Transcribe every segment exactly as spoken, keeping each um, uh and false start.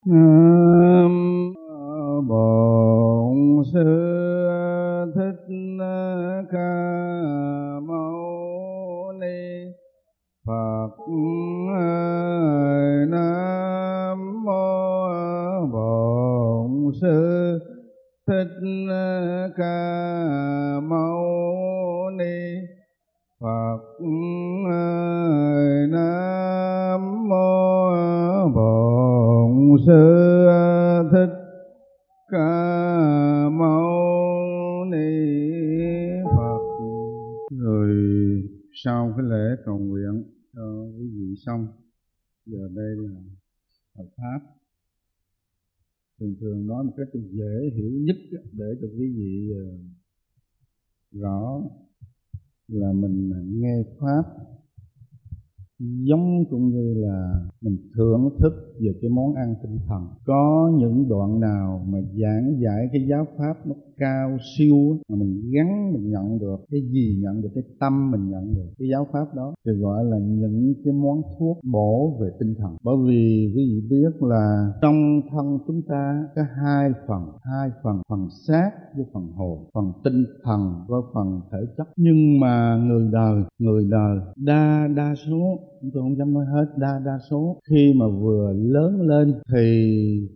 Nam Bổn Sư Thích Ca Mâu Ni Phật. Nam Mô Bổn Sư Thích Ca Mâu Ni Phật. Nam Mô Bổn Sư Thích Ca Mâu Ni Phật. Rồi sau cái lễ cầu nguyện cho quý vị xong, giờ đây là Phật pháp. Thường thường nói một cách dễ hiểu nhất để cho quý vị rõ là mình nghe pháp giống cũng như là mình thưởng thức về cái món ăn tinh thần. Có những đoạn nào mà giảng giải cái giáo pháp nó cao siêu mà mình gắn mình nhận được, cái gì nhận được, cái tâm mình nhận được cái giáo pháp đó thì gọi là những cái món thuốc bổ về tinh thần. Bởi vì quý vị biết là trong thân chúng ta có hai phần, hai phần, phần xác với phần hồn, phần tinh thần với phần thể chất. Nhưng mà người đời, người đời đa đa số, tôi không dám nói hết, đa đa số khi mà vừa lớn lên thì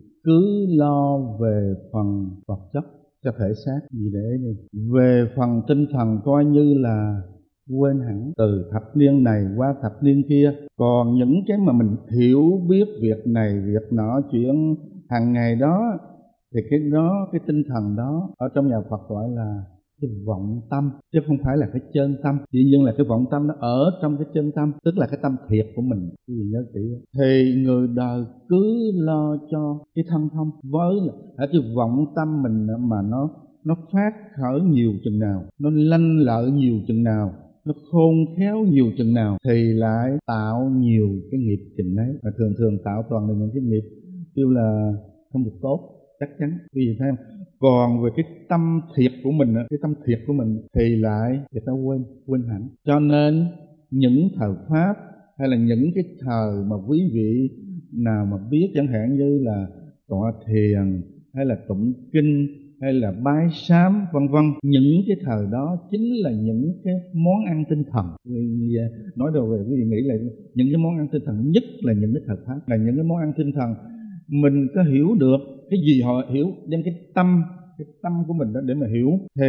cứ lo về phần vật chất cho thể xác gì để đi. Về phần tinh thần coi như là quên hẳn, từ thập niên này qua thập niên kia. Còn những cái mà mình hiểu biết việc này việc nọ chuyện hàng ngày đó thì cái đó, cái tinh thần đó ở trong nhà Phật gọi là cái vọng tâm, chứ không phải là cái chân tâm. Chỉ nhưng là cái vọng tâm nó ở trong cái chân tâm, tức là cái tâm thiệt của mình. Quý vị nhớ kỹ. Thì người đời cứ lo cho cái thân thông với là cái vọng tâm mình mà nó nó phát khởi nhiều chừng nào, nó lanh lợi nhiều chừng nào, nó khôn khéo nhiều chừng nào thì lại tạo nhiều cái nghiệp chừng ấy. Và thường thường tạo toàn là những cái nghiệp kêu là không được tốt, chắc chắn. Vì sao? Còn về cái tâm thiệt của mình, cái tâm thiệt của mình thì lại người ta quên, quên hẳn. Cho nên những thời pháp hay là những cái thời mà quý vị nào mà biết, chẳng hạn như là tọa thiền hay là tụng kinh hay là bái sám vân vân, những cái thời đó chính là những cái món ăn tinh thần. Vì nói đầu về quý vị nghĩ là những cái món ăn tinh thần nhất là những cái thời pháp, là những cái món ăn tinh thần. Mình có hiểu được cái gì họ hiểu, đem cái tâm cái tâm của mình đó để mà hiểu. Thì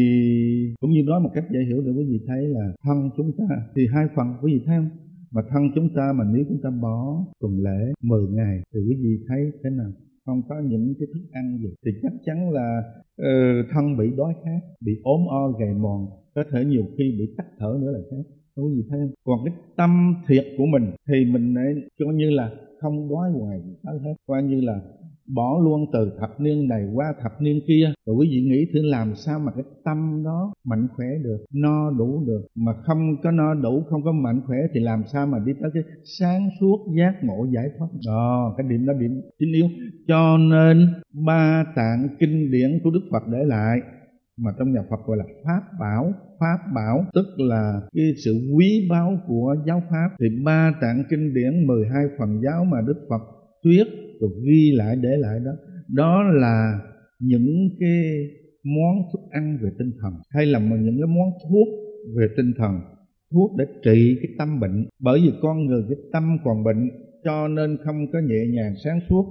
cũng như nói một cách dễ hiểu để quý vị thấy là thân chúng ta thì hai phần, quý vị thấy không? Mà thân chúng ta mà nếu chúng ta bỏ tuần lễ mười ngày thì quý vị thấy thế nào? Không có những cái thức ăn gì thì chắc chắn là uh, thân bị đói khát, bị ốm o gầy mòn, có thể nhiều khi bị tắc thở nữa là khác. Quý vị thấy không? Còn cái tâm thiệt của mình thì mình ấy coi như là không đói hoài gì hết, coi như là bỏ luôn từ thập niên này qua thập niên kia. Rồi quý vị nghĩ thử làm sao mà cái tâm đó mạnh khỏe được, no đủ được. Mà không có no đủ, không có mạnh khỏe thì làm sao mà đi tới cái sáng suốt giác ngộ giải thoát. Đó, cái điểm đó điểm chính yếu. Cho nên ba tạng kinh điển của Đức Phật để lại mà trong nhà Phật gọi là pháp bảo. Pháp bảo tức là cái sự quý báu của giáo pháp. Thì ba tạng kinh điển mười hai phần giáo mà Đức Phật thuyết rồi ghi lại để lại đó, đó là những cái món thức ăn về tinh thần, hay là những cái món thuốc về tinh thần, thuốc để trị cái tâm bệnh. Bởi vì con người cái tâm còn bệnh, cho nên không có nhẹ nhàng sáng suốt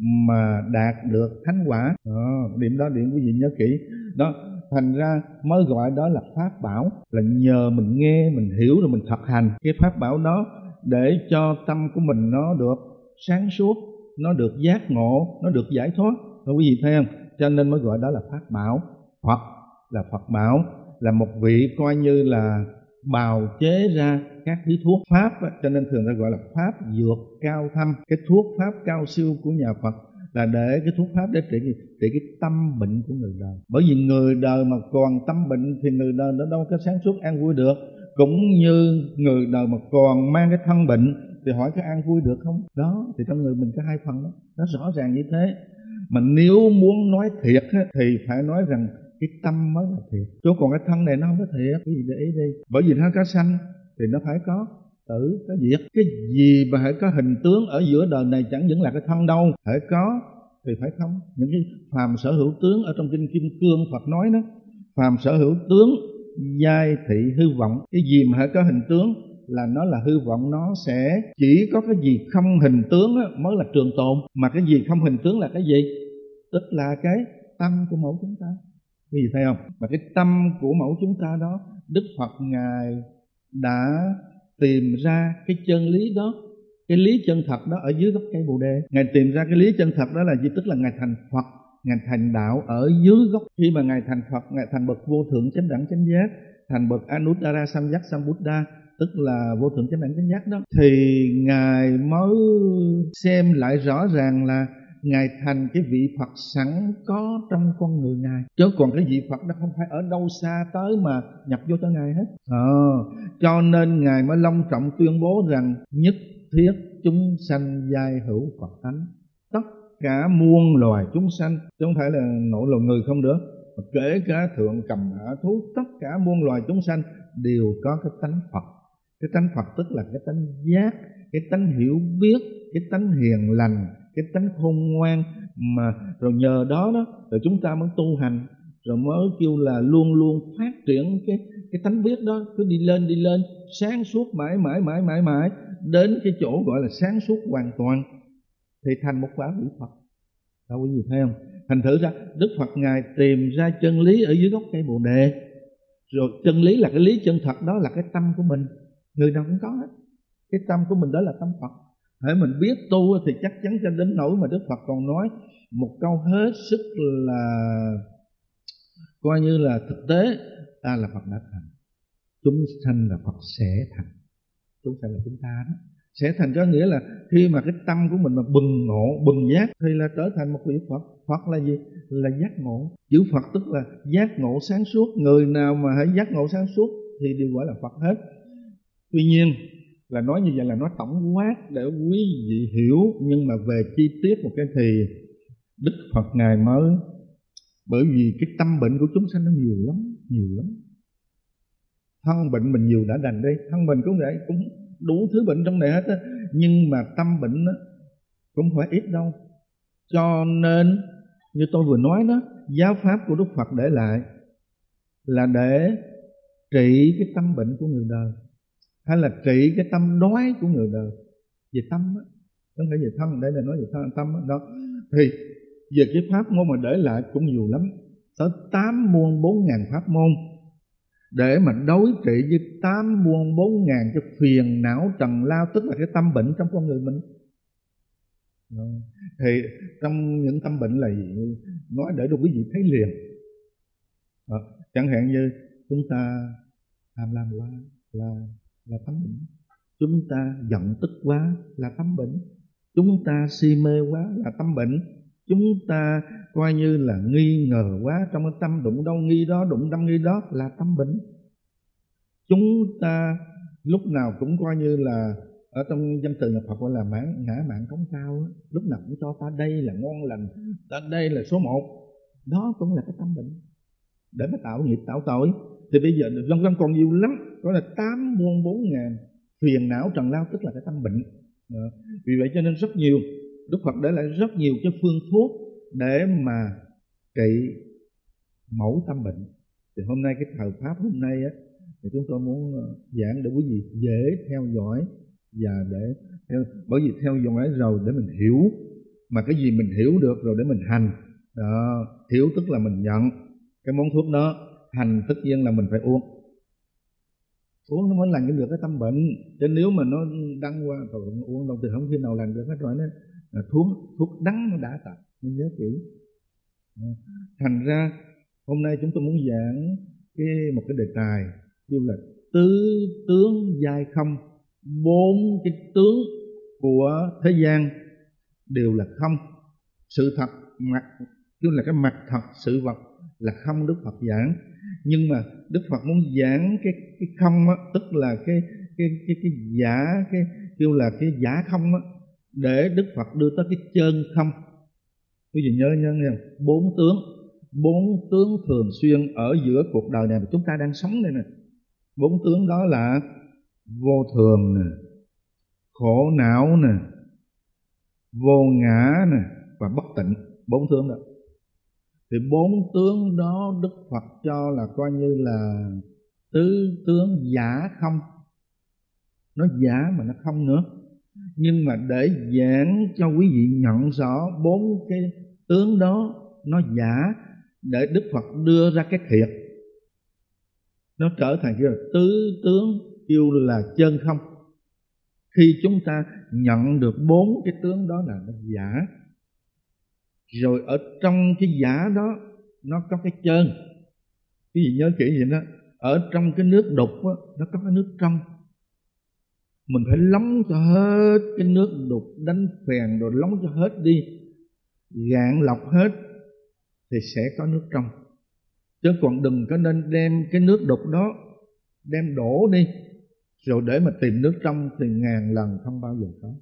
mà đạt được thánh quả. Đó, điểm đó điểm quý vị nhớ kỹ đó. Thành ra mới gọi đó là pháp bảo, là nhờ mình nghe, mình hiểu rồi mình thực hành cái pháp bảo đó để cho tâm của mình nó được sáng suốt, nó được giác ngộ, nó được giải thoát. Rồi quý vị thấy không? Cho nên mới gọi đó là pháp bảo. Phật là Phật bảo, là một vị coi như là bào chế ra các thứ thuốc pháp, cho nên thường ta gọi là pháp dược cao thâm. Cái thuốc pháp cao siêu của nhà Phật là để cái thuốc pháp để trị trị cái tâm bệnh của người đời. Bởi vì người đời mà còn tâm bệnh thì người đời nó đâu có sáng suốt an vui được. Cũng như người đời mà còn mang cái thân bệnh thì hỏi có an vui được không? Đó, thì trong người mình có hai phần đó, nó rõ ràng như thế. Mà nếu muốn nói thiệt thì phải nói rằng cái tâm mới là thiệt, chứ còn cái thân này nó không có thiệt. Cái gì để ý đi, bởi vì nó có sanh thì nó phải có, tử, có diệt. Cái gì mà hãy có hình tướng ở giữa đời này chẳng những là cái thân đâu, hãy có thì phải không. Những cái phàm sở hữu tướng ở trong kinh Kim Cương Phật nói đó, phàm sở hữu tướng giai thị hư vọng. Cái gì mà hãy có hình tướng là nó là hư vọng, nó sẽ chỉ có cái gì không hình tướng á, mới là trường tồn. Mà cái gì không hình tướng là cái gì? Tức là cái tâm của mẫu chúng ta. Cái gì thấy không? Mà cái tâm của mẫu chúng ta đó, Đức Phật Ngài đã tìm ra cái chân lý đó, cái lý chân thật đó ở dưới gốc cây Bồ Đề. Ngài tìm ra cái lý chân thật đó là gì? Tức là Ngài thành Phật, Ngài thành đạo ở dưới gốc. Khi mà Ngài thành Phật, Ngài thành bậc vô thượng chánh đẳng chánh giác, thành bậc Anuttara Samyak Sambuddha, tức là vô thượng chánh đẳng chánh giác đó, thì Ngài mới xem lại rõ ràng là Ngài thành cái vị Phật sẵn có trong con người Ngài, chứ còn cái vị Phật đó không phải ở đâu xa tới mà nhập vô cho Ngài hết. Ờ, cho nên Ngài mới long trọng tuyên bố rằng nhất thiết chúng sanh giai hữu Phật tánh. Tất cả muôn loài chúng sanh, chứ không phải là nội loài người không được, mà kể cả thượng cầm hạ thú, tất cả muôn loài chúng sanh đều có cái tánh Phật. Cái tánh Phật tức là cái tánh giác, cái tánh hiểu biết, cái tánh hiền lành, cái tánh khôn ngoan, mà rồi nhờ đó đó rồi chúng ta mới tu hành, rồi mới kêu là luôn luôn phát triển cái cái tánh biết đó, cứ đi lên đi lên sáng suốt mãi mãi mãi mãi mãi đến cái chỗ gọi là sáng suốt hoàn toàn, thì thành một quả vị Phật. Đâu có gì thấy không? Thành thử ra Đức Phật Ngài tìm ra chân lý ở dưới gốc cây Bồ Đề, rồi chân lý là cái lý chân thật đó là cái tâm của mình, người nào cũng có hết. Cái tâm của mình đó là tâm Phật. Hãy mình biết tu thì chắc chắn cho đến nỗi mà Đức Phật còn nói một câu hết sức là coi như là thực tế, ta là Phật đã thành, chúng sanh là Phật sẽ thành. Chúng sanh là chúng ta đó, sẽ thành có nghĩa là khi mà cái tâm của mình mà bừng ngộ, bừng giác thì là trở thành một vị Phật. Phật là gì? Là giác ngộ. Chữ Phật tức là giác ngộ sáng suốt. Người nào mà hãy giác ngộ sáng suốt thì đều gọi là Phật hết. Tuy nhiên là nói như vậy là nói tổng quát để quý vị hiểu, nhưng mà về chi tiết một cái thì Đức Phật Ngài mới, bởi vì cái tâm bệnh của chúng sanh nó nhiều lắm, nhiều lắm. Thân bệnh mình nhiều đã đành đi, thân mình cũng vậy, cũng đủ thứ bệnh trong này hết á, nhưng mà tâm bệnh á cũng phải ít đâu. Cho nên như tôi vừa nói đó, giáo pháp của Đức Phật để lại là để trị cái tâm bệnh của người đời, hay là trị cái tâm đói của người đời. Về tâm á, không phải về thân, đây là nói về thân, tâm đó. Thì về cái pháp môn mà để lại cũng nhiều lắm, tới tám muôn bốn ngàn pháp môn để mà đối trị với tám muôn bốn ngàn cái phiền não trần lao, tức là cái tâm bệnh trong con người mình. Thì trong những tâm bệnh là gì? Nói để cho quý vị thấy liền. À, chẳng hạn như chúng ta tham lam quá là là tâm bệnh, chúng ta giận tức quá là tâm bệnh, chúng ta si mê quá là tâm bệnh, chúng ta coi như là nghi ngờ quá, trong cái tâm đụng đâu nghi đó, đụng đâm nghi đó là tâm bệnh. Chúng ta lúc nào cũng coi như là ở trong danh từ nhà Phật gọi là mãn, ngã mạn cống cao, lúc nào cũng cho ta đây là ngon lành, ta đây là số một, đó cũng là cái tâm bệnh để mà tạo nghiệp tạo tội. Thì bây giờ vân vân còn nhiều lắm, gọi là tám muôn bốn ngàn phiền não trần lao, tức là cái tâm bệnh. À, vì vậy cho nên rất nhiều, Đức Phật để lại rất nhiều cái phương thuốc để mà trị mẫu tâm bệnh. Thì hôm nay cái thời pháp hôm nay á, thì chúng tôi muốn giảng để quý vị dễ theo dõi, và để theo, bởi vì theo dõi rồi để mình hiểu, mà cái gì mình hiểu được rồi để mình hành. Đó, hiểu tức là mình nhận cái món thuốc đó, hành tất nhiên là mình phải uống. Uống nó mới lành được cái tâm bệnh, chứ nếu mà nó đắng qua rồi uống đâu thì không khi nào lành được hết rồi. Nó thuốc thuốc đắng nó đã tập, nên nhớ kỹ. Thành ra hôm nay chúng tôi muốn giảng cái một cái đề tài kêu là tứ tướng giai không. Bốn cái tướng của thế gian đều là không. Sự thật mặt kêu là cái mặt thật sự vật là không, Đức Phật giảng. Nhưng mà Đức Phật muốn giảng cái cái không á, tức là cái cái cái cái giả, cái kêu là cái giả không á, để Đức Phật đưa tới cái chân không. Quý vị nhớ nhớ nghe không? Bốn tướng, bốn tướng thường xuyên ở giữa cuộc đời này mà chúng ta đang sống đây nè. Bốn tướng đó là vô thường nè, khổ não nè, vô ngã nè và bất tịnh. Bốn tướng đó. Thì bốn tướng đó Đức Phật cho là coi như là tứ tướng giả không. Nó giả mà nó không nữa. Nhưng mà để giảng cho quý vị nhận rõ bốn cái tướng đó nó giả, để Đức Phật đưa ra cái thiệt, nó trở thành cái tứ tướng kêu là chân không. Khi chúng ta nhận được bốn cái tướng đó là nó giả. Rồi ở trong cái giả đó nó có cái chân. Quý vị nhớ kỹ vậy đó. Ở trong cái nước đục đó, nó có cái nước trong. Mình phải lóng cho hết cái nước đục, đánh phèn rồi lóng cho hết đi, gạn lọc hết thì sẽ có nước trong. Chứ còn đừng có nên đem cái nước đục đó đem đổ đi rồi để mà tìm nước trong thì ngàn lần không bao giờ có.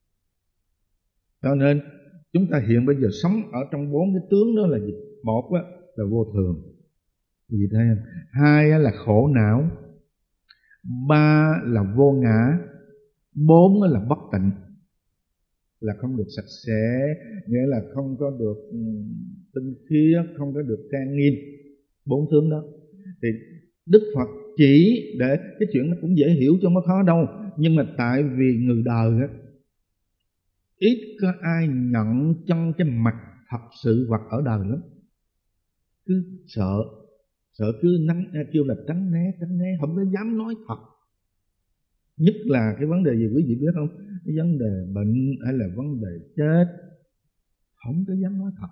Cho nên chúng ta hiện bây giờ sống ở trong bốn cái tướng đó là gì? Một á, là vô thường, gì thấy không? Hai á, là khổ não. Ba là vô ngã. Bốn á, là bất tịnh, là không được sạch sẽ, nghĩa là không có được tinh khiết, không có được trang nghiêm. Bốn tướng đó thì Đức Phật chỉ để cái chuyện nó cũng dễ hiểu chứ không có khó đâu. Nhưng mà tại vì người đời á, ít có ai nhận trong cái mặt thật sự vật ở đời lắm. Cứ sợ, sợ cứ nắng, kêu là tránh né, tránh né, không có dám nói thật. Nhất là cái vấn đề gì quý vị biết không? Cái vấn đề bệnh hay là vấn đề chết, không có dám nói thật.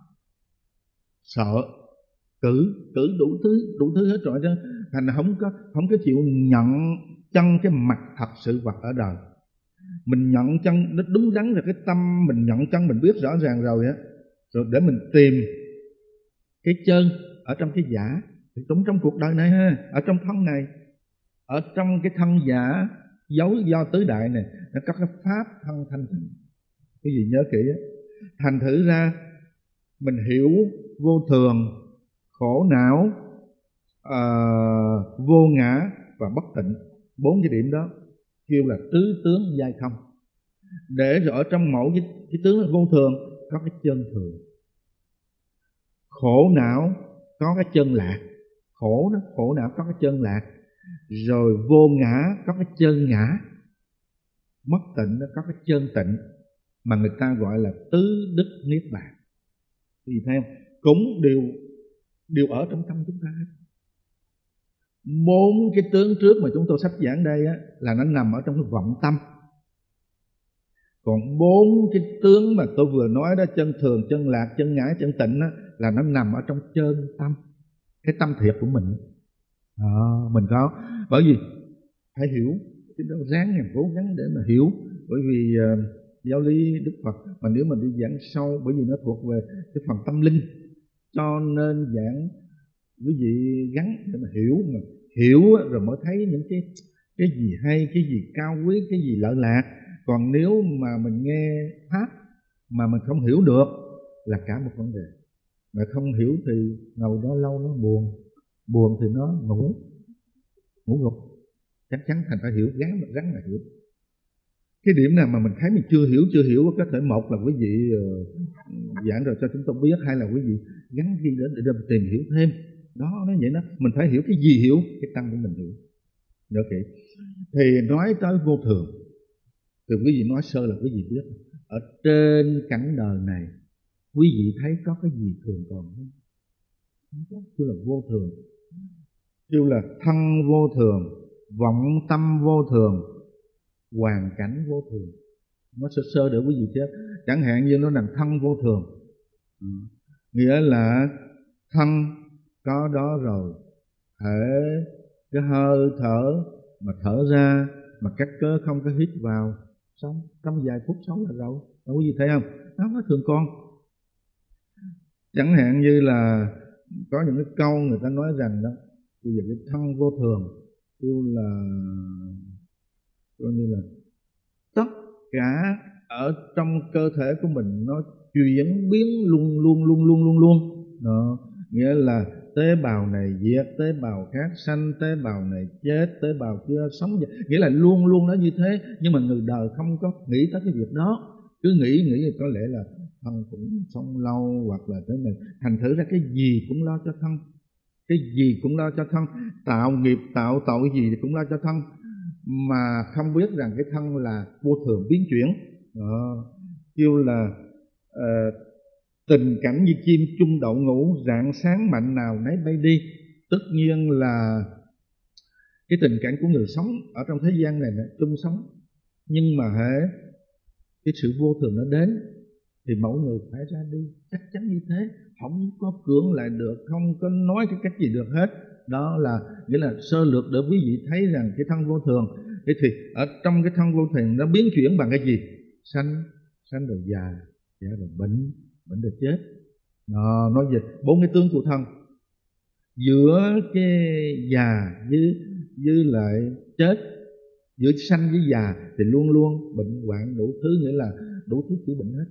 Sợ, cử, cử đủ thứ, đủ thứ hết rồi chứ. Thành là không có, không có chịu nhận chân cái mặt thật sự vật ở đời. Mình nhận chân, nó đúng đắn là cái tâm mình nhận chân mình biết rõ ràng rồi á. Rồi để mình tìm cái chân ở trong cái giả. Thì trong, trong cuộc đời này ha, ở trong thân này, ở trong cái thân giả dấu do tứ đại này, nó có cái pháp thân thanh tịnh. Cái gì nhớ kỹ á. Thành thử ra mình hiểu vô thường, khổ não, à, vô ngã và bất tịnh. Bốn cái điểm đó kêu là tứ tướng giai không. Để rồi ở trong mỗi cái, cái tướng là vô thường có cái chân thường, khổ não có cái chân lạc, khổ đó, khổ não có cái chân lạc, rồi vô ngã có cái chân ngã, bất tịnh nó có cái chân tịnh, mà người ta gọi là tứ đức niết bàn. Thì theo cũng đều đều ở trong tâm chúng ta. Bốn cái tướng trước mà chúng tôi sắp giảng đây á, là nó nằm ở trong cái vọng tâm. Còn bốn cái tướng mà tôi vừa nói đó, chân thường, chân lạc, chân ngã, chân tịnh đó, là nó nằm ở trong chân tâm, cái tâm thiệt của mình. À, mình có, bởi vì phải hiểu, chứ đâu ráng mình cố gắng để mà hiểu. Bởi vì uh, giáo lý Đức Phật mà nếu mình đi giảng sâu, bởi vì nó thuộc về cái phần tâm linh, cho nên giảng quý vị gắn để mà hiểu, mà hiểu rồi mới thấy những cái cái gì hay, cái gì cao quý, cái gì lợi lạc. Còn nếu mà mình nghe pháp mà mình không hiểu được là cả một vấn đề. Mà không hiểu thì ngồi đó lâu nó buồn, buồn thì nó ngủ, ngủ gục. Chắc chắn thành phải hiểu, gắn rắn là hiểu. Cái điểm nào mà mình thấy mình chưa hiểu, chưa hiểu có thể một là quý vị uh, giảng rồi cho chúng tôi biết, hay là quý vị gắn ghi đến để, để tìm hiểu thêm. Đó, nó vậy đó, mình phải hiểu cái gì hiểu, cái tâm của mình hiểu. Nhớ kỹ. Thì nói tới vô thường, thì quý vị nói sơ là quý vị biết, ở trên cảnh đời này, quý vị thấy có cái gì thường còn không? Kêu là vô thường, kêu là thân vô thường, vọng tâm vô thường, hoàn cảnh vô thường. Nó sơ sơ để quý vị chứ. Chẳng hạn như nó là thân vô thường, ừ. Nghĩa là thân có đó rồi, thể cái hơi thở mà thở ra, mà các cơ không có hít vào, xong trong vài phút sống là rồi. Đâu có gì thấy không? Nó có thường con. Chẳng hạn như là có những cái câu người ta nói rằng đó, bây giờ cái thân vô thường kêu là coi như là tất cả ở trong cơ thể của mình nó chuyển biến luôn luôn luôn luôn luôn luôn. Đó, nghĩa là tế bào này diệt, tế bào khác sanh, tế bào này chết, tế bào kia sống, nghĩa là luôn luôn nó như thế. Nhưng mà người đời không có nghĩ tới cái việc đó, cứ nghĩ nghĩ có lẽ là thân cũng sống lâu hoặc là thế này, thành thử ra cái gì cũng lo cho thân, cái gì cũng lo cho thân, tạo nghiệp tạo tội gì thì cũng lo cho thân, mà không biết rằng cái thân là vô thường biến chuyển. Đó, kêu là uh, tình cảnh như chim chung đậu ngủ, rạng sáng mạnh nào nấy bay đi. Tất nhiên là cái tình cảnh của người sống ở trong thế gian này là chung sống, nhưng mà hễ cái sự vô thường nó đến thì mỗi người phải ra đi, chắc chắn như thế, không có cưỡng lại được, không có nói cái cách gì được hết. Đó là nghĩa là sơ lược để quý vị thấy rằng cái thân vô thường. Thế thì ở trong cái thân vô thường nó biến chuyển bằng cái gì? Sanh, sanh rồi già, già rồi bệnh, bệnh rồi chết. Đó, nói về bốn cái tướng của thân. Giữa cái già với với lại chết, giữa sanh với già thì luôn luôn bệnh hoạn đủ thứ, nghĩa là đủ thứ chữa bệnh hết.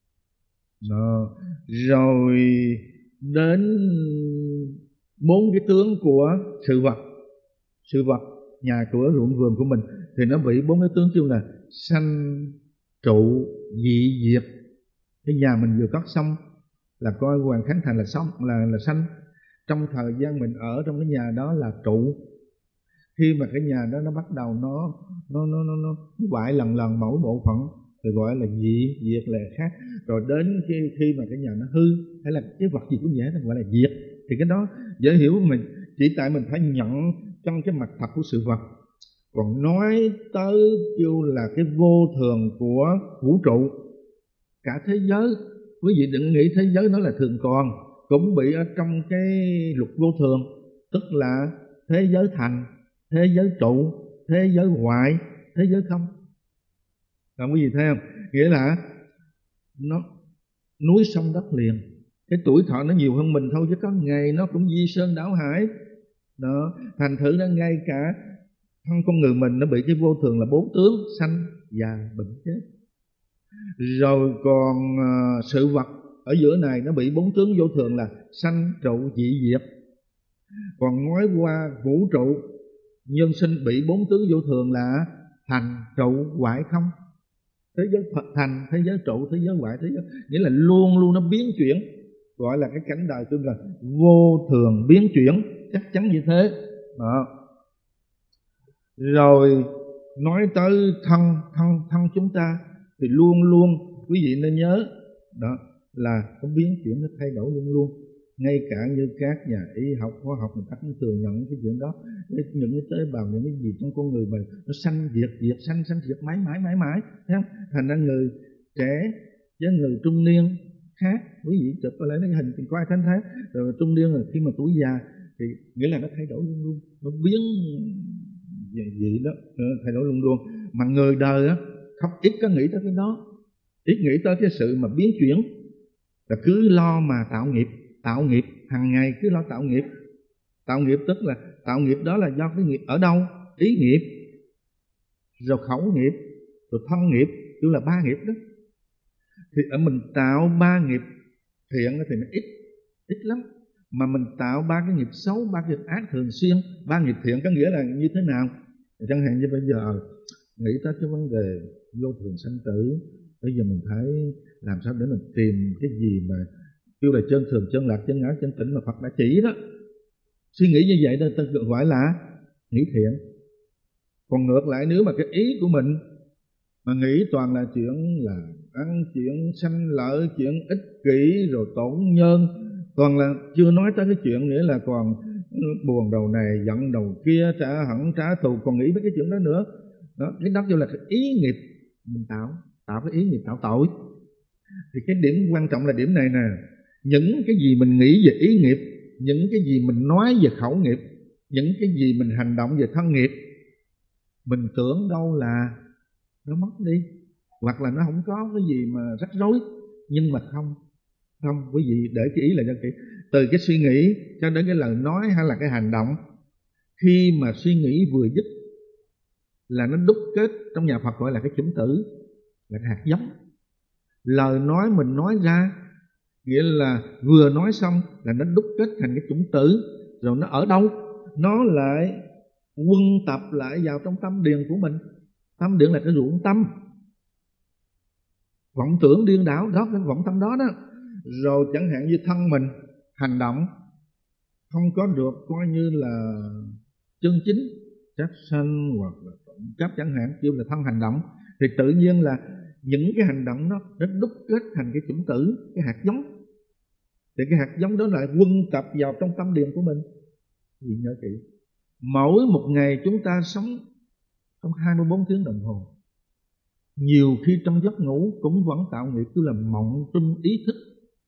Đó. Rồi đến bốn cái tướng của sự vật, sự vật nhà cửa ruộng vườn của mình thì nó bị bốn cái tướng kêu là sanh trụ dị diệt. Cái nhà mình vừa cất xong là coi Hoàng Khánh Thành là xong, là là sanh. Trong thời gian mình ở trong cái nhà đó là trụ. Khi mà cái nhà đó nó bắt đầu nó nó nó nó, nó hoại lần lần mỗi bộ phận thì gọi là dị diệt là khác. Rồi đến khi khi mà cái nhà nó hư hay là cái vật gì cũng vậy nó gọi là diệt. Thì cái đó dễ hiểu, mình chỉ tại mình phải nhận trong cái mặt thật của sự vật. Còn nói tới kêu là cái vô thường của vũ trụ, cả thế giới, quý vị đừng nghĩ thế giới nó là thường còn, cũng bị ở trong cái luật vô thường, tức là thế giới thành, thế giới trụ, thế giới hoại, thế giới không. Còn quý vị thấy không? Nghĩa là nó núi sông đất liền, cái tuổi thọ nó nhiều hơn mình thôi, chứ có ngày nó cũng di sơn đảo hải. Đó, thành thử ra ngay cả thân con người mình nó bị cái vô thường là bốn tướng: sanh, già, bệnh, chết. Rồi còn uh, sự vật ở giữa này nó bị bốn tướng vô thường là sanh, trụ, dị diệt. Còn nói qua vũ trụ nhân sinh bị bốn tướng vô thường là thành, trụ, hoại, không. Thế giới thành, thế giới trụ, thế giới hoại, thế giới, nghĩa là luôn luôn nó biến chuyển, gọi là cái cảnh đời tương là vô thường biến chuyển, chắc chắn như thế. Đó. Rồi nói tới thân, thân, thân chúng ta thì luôn luôn quý vị nên nhớ đó là có biến chuyển, nó thay đổi luôn luôn. Ngay cả như các nhà y học, khoa học người ta cũng thừa nhận cái chuyện đó. Những cái tế bào, những cái gì trong con người mình nó sanh diệt, diệt sanh, sanh diệt mãi mãi mãi mãi. Thấy không? Thành ra người trẻ với người trung niên khác. Quý vị chụp có lẽ cái hình thì coi thanh thế. Rồi trung niên rồi khi mà tuổi già thì nghĩa là nó thay đổi luôn luôn, nó biến gì đó, thay đổi luôn luôn. Mà người đời á không ít có nghĩ tới cái đó, ít nghĩ tới cái sự mà biến chuyển, là cứ lo mà tạo nghiệp, tạo nghiệp hàng ngày cứ lo tạo nghiệp. Tạo nghiệp tức là tạo nghiệp đó là do cái nghiệp ở đâu? Ý nghiệp, rồi khẩu nghiệp, rồi thân nghiệp, tức là ba nghiệp đó. Thì ở mình tạo ba nghiệp thiện thì nó ít, ít lắm. Mà mình tạo ba cái nghiệp xấu, ba cái nghiệp ác thường xuyên. Ba nghiệp thiện có nghĩa là như thế nào? Chẳng hạn như bây giờ nghĩ tới cái vấn đề vô thường sanh tử, bây giờ mình phải làm sao để mình tìm cái gì mà kêu là chân thường, chân lạc, chân ngã, chân tịnh mà Phật đã chỉ đó. Suy nghĩ như vậy ta gọi là nghĩ thiện. Còn ngược lại, nếu mà cái ý của mình mà nghĩ toàn là chuyện là ăn, chuyện sanh lợi, chuyện ích kỷ, rồi tổn nhân, toàn là chưa nói tới cái chuyện nghĩa là còn buồn đầu này, giận đầu kia, trả hận, trả thù, còn nghĩ mấy cái chuyện đó nữa. Đó, cái đó kêu là cái ý nghiệp mình tạo, tạo cái ý nghiệp tạo tội. Thì cái điểm quan trọng là điểm này nè. Những cái gì mình nghĩ về ý nghiệp, những cái gì mình nói về khẩu nghiệp, những cái gì mình hành động về thân nghiệp, mình tưởng đâu là nó mất đi, hoặc là nó không có cái gì mà rắc rối. Nhưng mà không, không, quý vị để cái ý là cho kỹ. Từ cái suy nghĩ cho đến cái lời nói hay là cái hành động, khi mà suy nghĩ vừa dứt là nó đúc kết, trong nhà Phật gọi là cái chủng tử, là cái hạt giống. Lời nói mình nói ra Nghĩa là vừa nói xong là nó đúc kết thành cái chủng tử, rồi nó ở đâu? Nó lại quân tập lại vào trong tâm điền của mình. Tâm điền là cái ruộng tâm. Vọng tưởng điên đảo đó, cái vọng tâm đó đó. Rồi chẳng hạn như thân mình hành động không có được coi như là chân chính, sát sanh hoặc là trộm cắp chẳng hạn, kêu là thân hành động, thì tự nhiên là những cái hành động đó nó đúc kết thành cái chủng tử, cái hạt giống. Thì cái hạt giống đó lại quân tập vào trong tâm điền của mình. Vì nhớ kỹ, mỗi một ngày chúng ta sống trong hai mươi bốn tiếng đồng hồ, nhiều khi trong giấc ngủ cũng vẫn tạo nghiệp, cứ là mộng trung ý thức.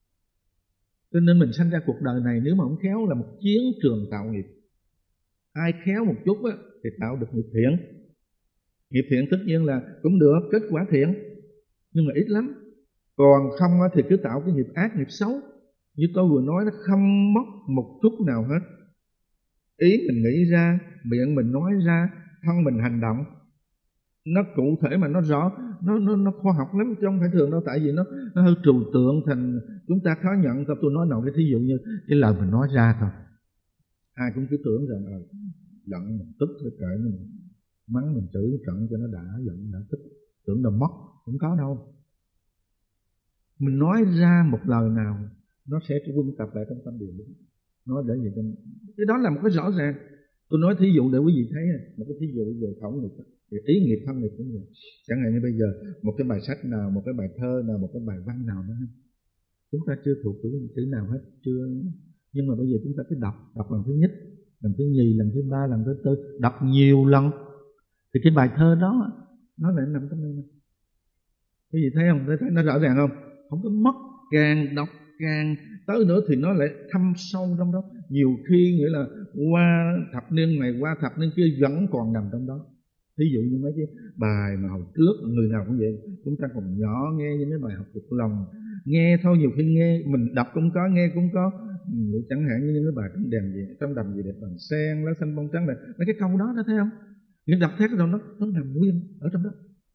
Cho nên mình sanh ra cuộc đời này nếu mà không khéo là một chiến trường tạo nghiệp. Ai khéo một chút á, thì tạo được nghiệp thiện. Nghiệp thiện tất nhiên là cũng được kết quả thiện, nhưng mà ít lắm. Còn không á, thì cứ tạo cái nghiệp ác, nghiệp xấu. Như tôi vừa nói, nó không mất một chút nào hết. Ý mình nghĩ ra, miệng mình nói ra, thân mình hành động, nó cụ thể mà nó rõ, nó nó nó khoa học lắm, chứ không phải thường đâu. Tại vì nó nó hơi trừu tượng thành chúng ta khó nhận. Tôi nói nào cái thí dụ như cái lời mình nói ra thôi, ai cũng cứ tưởng rằng ờ giận mình tức thôi kệ mình, mắng mình chửi trận cho nó đã giận đã tức, tưởng đâu mất, không có đâu. Mình nói ra một lời nào nó sẽ quân tập lại trong tâm điền. Nói để gì trong cái đó là một cái rõ ràng. Tôi nói thí dụ để quý vị thấy một cái thí dụ về khẩu nghiệp, về ý nghiệp thân nghiệp cũng vậy. Chẳng hạn như bây giờ một cái bài sách nào, một cái bài thơ nào, một cái bài văn nào đó, chúng ta chưa thuộc được chữ nào hết, chưa. Nhưng mà bây giờ chúng ta cứ đọc, đọc lần thứ nhất, lần thứ nhì, lần thứ ba, lần thứ tư, đọc nhiều lần thì cái bài thơ đó nó lại nằm trong đây. Quý vị thấy không? Thấy nó rõ ràng không? Không có mất. Càng đọc càng tới nữa thì nó lại thâm sâu trong đó. Nhiều khi nghĩa là qua thập niên này qua thập niên kia vẫn còn nằm trong đó. Ví dụ như mấy cái bài mà hồi trước người nào cũng vậy, chúng ta còn nhỏ nghe như mấy bài học thuộc lòng, nghe thôi, nhiều khi nghe mình đọc cũng có, nghe cũng có. Chẳng hạn như những cái bài trong đèn gì, trong đầm gì đẹp bằng sen, lá xanh bông trắng này, mấy cái câu đó đó thấy không? Những đọc thét rồi nó nó nằm nguyên ở trong đó.